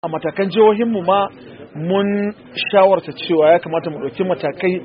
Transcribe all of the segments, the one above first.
a matakan jihohinmu ma mun shawarta cewa ya kamata mu ɗauki matakai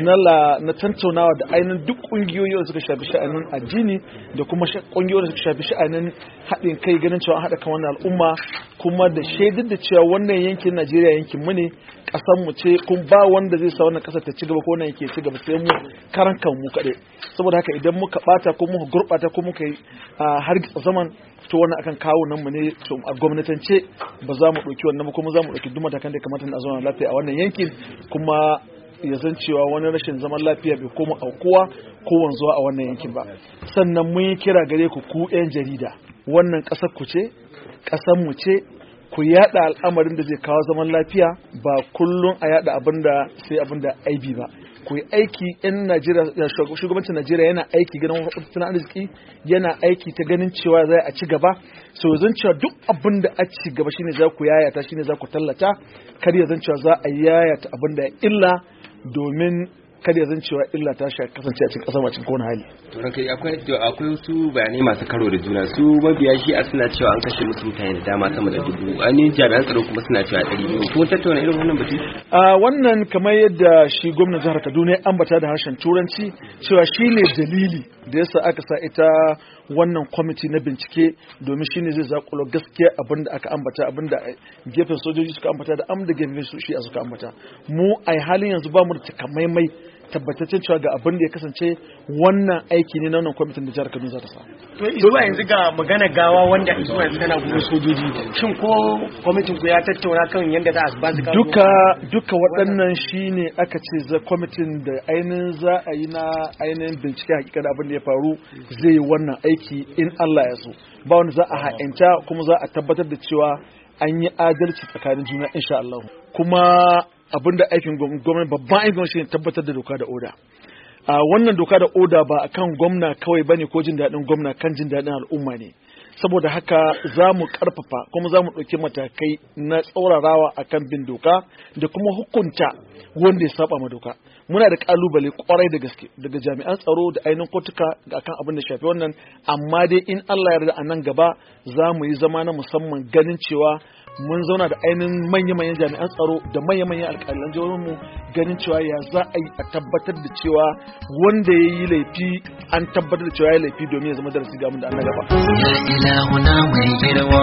na tantaunawa da ainihin duk ƙungiyoyi da suka shafi sha'anin addini da kuma ƙungiyoyi da suka shafi sha'anin haɗin kai ganin cewa an haɗa kan wannan al'umma kuma da shaidar da cewa wannan yankin Najeriya yankin mu ne ƙasar mu ce kun ba wanda zai sa wannan ƙasar ta ci gaba ko wannan yake ci gaba sai mu karan kan mu kaɗai saboda haka idan muka ɓata ko muka gurɓata ko muka yi hargitsa zaman to wannan akan kawo nan mu ne to a gwamnatance ba za mu ɗauki wannan ba kuma za mu ɗauki duk matakan da kamata a zauna lafiya a wannan yankin kuma ya san cewa wani rashin zaman lafiya bai koma aukuwa ko wanzuwa a wannan yankin ba sannan mun yi kira gare ku 'yan jarida wannan ƙasar ku ce ƙasar mu ce ku yada al'amarin da zai kawo zaman lafiya ba kullum a yada abinda aibi ba ku yi aiki in Najeriya shugabancin Najeriya yana aiki ganin tattalin arziki yana aiki ta ganin cewa zai a ci gaba so zan cewa duk abin da a ci gaba shine za ku yayata shine za ku tallata kar ya zan cewa za a yayata abin da illa domin kada ya zan cewa illa ta shi kasance a cikin kasar macin kowane hali. To ranka akwai wasu bayanai masu karo da juna su mabiya shi a suna cewa an kashe musu mutane da dama sama da 1000 ani jami'an tsaro kuma suna cewa 200 ko tattauna irin wannan batu? Wannan kamar yadda shi gwamnatin jihar Kaduna ya ambata da harshen Turanci cewa shine dalili da yasa aka sa ita wannan kwamiti na bincike domin shine zai zakulo gaskiya abinda aka ambata abinda gefen sojoji suka ambata da da gefen su shi suka ambata mu a halin yanzu ba mu da takamaimai tabbataccen cewa ga abin da ya kasance wannan aiki ne na wannan kwamitin da jihar Kaduna za ta sa. To zuwa yanzu ga magana gawa wanda zuwa yanzu tana gurin sojoji shin ko kwamitin ku ya tattauna kan yadda za a ba su duka waɗannan shine aka ce za kwamitin da ainihin za a yi na ainihin bincike hakikar abin da ya faru zai yi wannan aiki in Allah ya so ba wanda za a ha'inta kuma za a tabbatar da cewa an yi adalci tsakanin juna insha Allah kuma abinda aikin gwamnati babban aikin shi ne tabbatar da doka da oda wannan doka da oda ba akan gwamna kawai bane ko jin daɗin gwamna kan jin daɗin al'umma ne saboda haka za mu karfafa kuma za mu ɗauki matakai na tsaurarawa akan bin doka da kuma hukunta wanda ya saba ma doka muna da kalubale kwarai da gaske daga jami'an tsaro da ainihin kotuka da akan abin da shafi wannan amma dai in Allah ya yarda a nan gaba za mu yi zama na musamman ganin cewa mun zauna da ainihin manya-manyan jami'an tsaro da manya-manyan alƙalan jihohinmu ganin cewa ya za a yi a tabbatar da cewa wanda ya yi laifi an tabbatar da cewa ya yi laifi domin ya zama darasi ga mun da an gaba. Ya ilahuna mai girma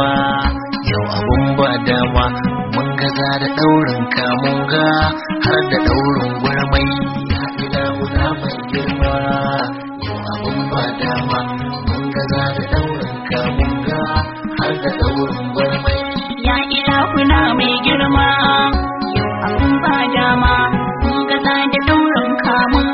yau abun ba dama mun gaza da ɗaurin kamun ga har da ɗaurin gwarmai. Ya ilahuna mai girma yau abun ba dama mun gaza da ɗaurin kamun ga har da ɗaurin gwarmai. Ya ilahuna mai girma yau abun ba dama mun gaza da ɗaurin kamun